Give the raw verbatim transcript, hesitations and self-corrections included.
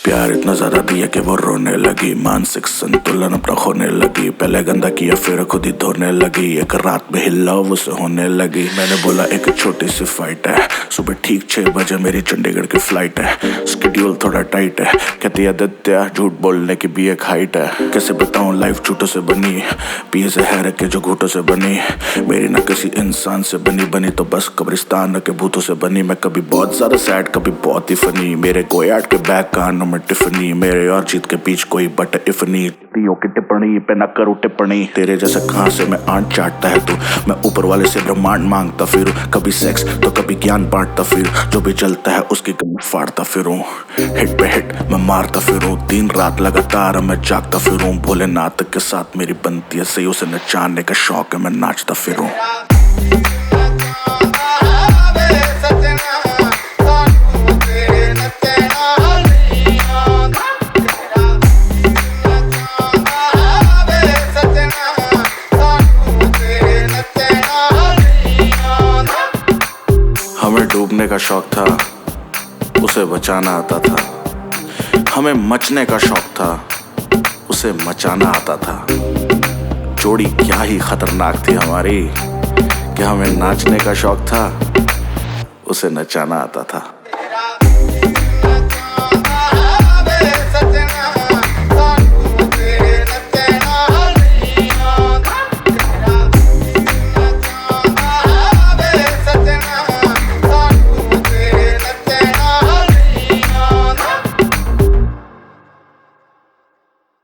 प्यार इतना ज्यादा दिया कि वो रोने लगी, मानसिक संतुलन अपना खोने लगी। पहले गंदा किया फिर खुद ही धोने लगी, एक रात में हिला उसे होने लगी। मैंने बोला एक छोटी सी फाइट है, सुबह ठीक छह बजे मेरी चंडीगढ़ की फ्लाइट है। स्केड्यूल थोड़ा टाइट है, कहती आदित्य झूठ बोलने की भी एक हाइट है। कैसे बताऊं लाइफ झूठों से बनी, पिए से है के जो घूटों से बनी। मेरी ना किसी इंसान से बनी, बनी तो बस कब्रिस्तान के भूतों से बनी। मैं कभी बहुत ज्यादा सैड कभी बहुत ही फनी, मेरे गोयाट के बैग कानों में टिफनी। मेरे और जीत के बीच कोई बट इफ नहीं, तीयों की टिप्पणी पे न करूं टिप्पणी। तेरे जैसे कहां से मैं आंट चाटता है तू, मैं ऊपर वाले से ब्रह्मांड मांगता फिरूं। कभी सेक्स तो कभी ज्ञान बांटता फिर, जो भी चलता है उसकी गम फाड़ता फिरूं। हिट पे हिट मैं मारता फिरूं, दिन रात लगातार मैं जागता फिरूं। भोलेनाथ के साथ मेरी बनती है सही, उसे नचाने का शौक है मैं नाचता फिरूं। हमें डूबने का शौक था, उसे बचाना आता था। हमें मचने का शौक था, उसे मचाना आता था। जोड़ी क्या ही खतरनाक थी हमारी, कि हमें नाचने का शौक था, उसे नचाना आता था।